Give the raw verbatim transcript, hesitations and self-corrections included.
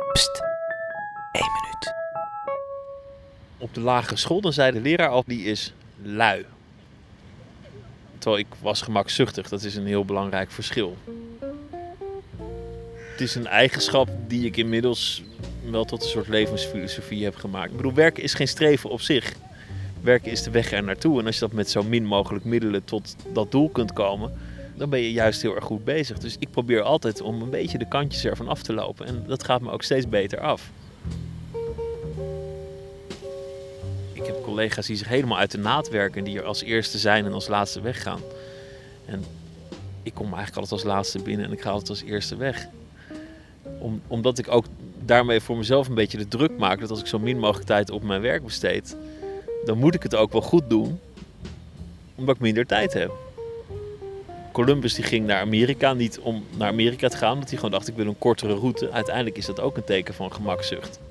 Pst, één minuut. Op de lagere school dan zei de leraar al, die is lui. Terwijl ik was gemakzuchtig, dat is een heel belangrijk verschil. Het is een eigenschap die ik inmiddels wel tot een soort levensfilosofie heb gemaakt. Ik bedoel, werken is geen streven op zich. Werken is de weg er naartoe. En als je dat met zo min mogelijk middelen tot dat doel kunt komen, dan ben je juist heel erg goed bezig. Dus ik probeer altijd om een beetje de kantjes ervan af te lopen. En dat gaat me ook steeds beter af. Ik heb collega's die zich helemaal uit de naad werken, die er als eerste zijn en als laatste weggaan. En ik kom eigenlijk altijd als laatste binnen en ik ga altijd als eerste weg. Om, omdat ik ook daarmee voor mezelf een beetje de druk maak dat als ik zo min mogelijk tijd op mijn werk besteed, dan moet ik het ook wel goed doen, omdat ik minder tijd heb. Columbus die ging naar Amerika, niet om naar Amerika te gaan, omdat hij gewoon dacht ik wil een kortere route. Uiteindelijk is dat ook een teken van gemakzucht.